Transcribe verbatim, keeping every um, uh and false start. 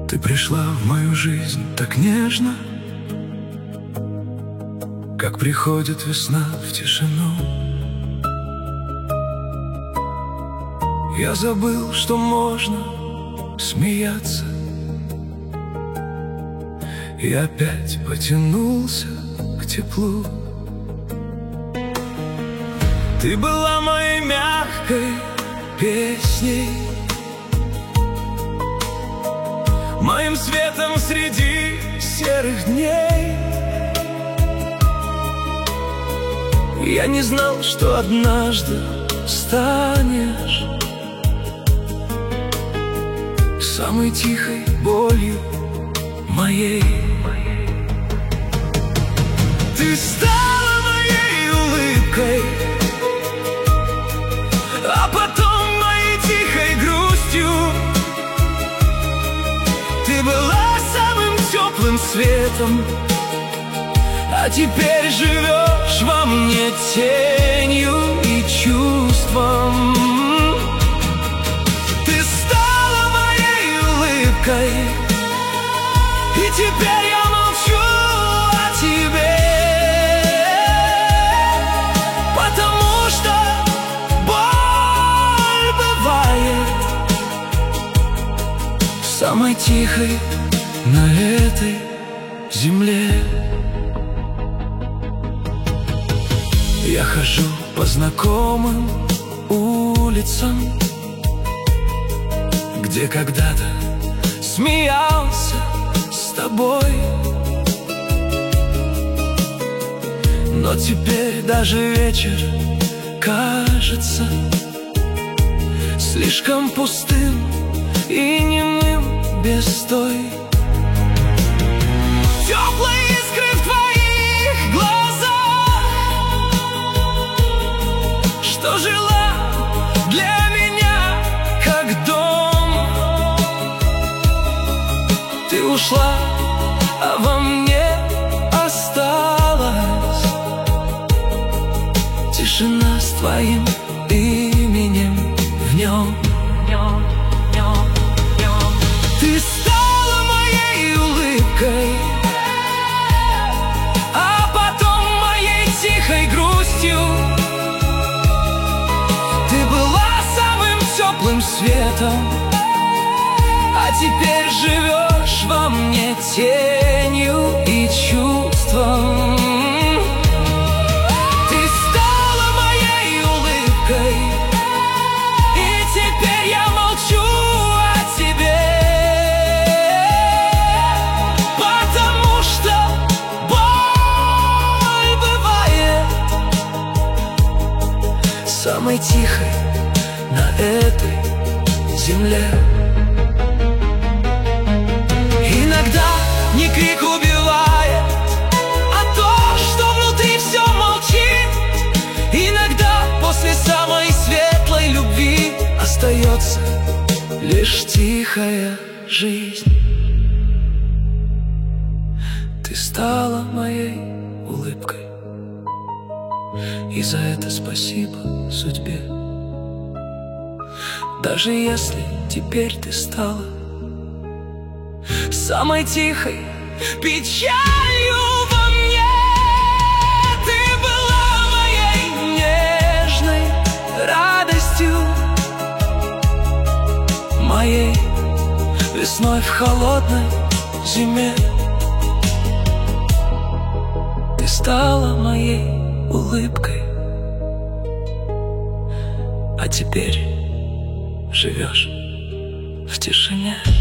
Ты пришла в мою жизнь так нежно, как приходит весна в тишину. Я забыл, что можно смеяться, и опять потянулся к теплу. Ты была моей мягкой песней, моим светом среди серых дней. Я не знал, что однажды станешь самой тихой болью моей. Ты стала моей улыбкой, а потом моей тихой грустью. Ты была самым теплым светом, а теперь живешь во мне тенью и чувством. Ты стала моей улыбкой, и теперь я молчу о тебе, потому что боль бывает самой тихой на этой земле. Я хожу по знакомым улицам, где когда-то смеялся с тобой, но теперь даже вечер кажется слишком пустым и немым без той теплой искры в твоих глазах, что жила для меня как дом. Ты ушла, а во мне осталась тишина с твоим именем в нем. Ты стала моей улыбкой, а потом моей тихой грустью. Ты была самым теплым светом, а теперь живешь во мне тенью и чувством. Ты стала моей улыбкой, и теперь я молчу о тебе, потому что боль бывает самой тихой на этой земле. Иногда не крик убивает, а то, что внутри все молчит. Иногда после самой светлой любви остается лишь тихая жизнь. Ты стала моей улыбкой, и за это спасибо судьбе. Даже если теперь ты стала самой тихой печалью во мне, ты была моей нежной радостью, моей весной в холодной зиме. Ты стала моей улыбкой, а теперь живешь в тишине.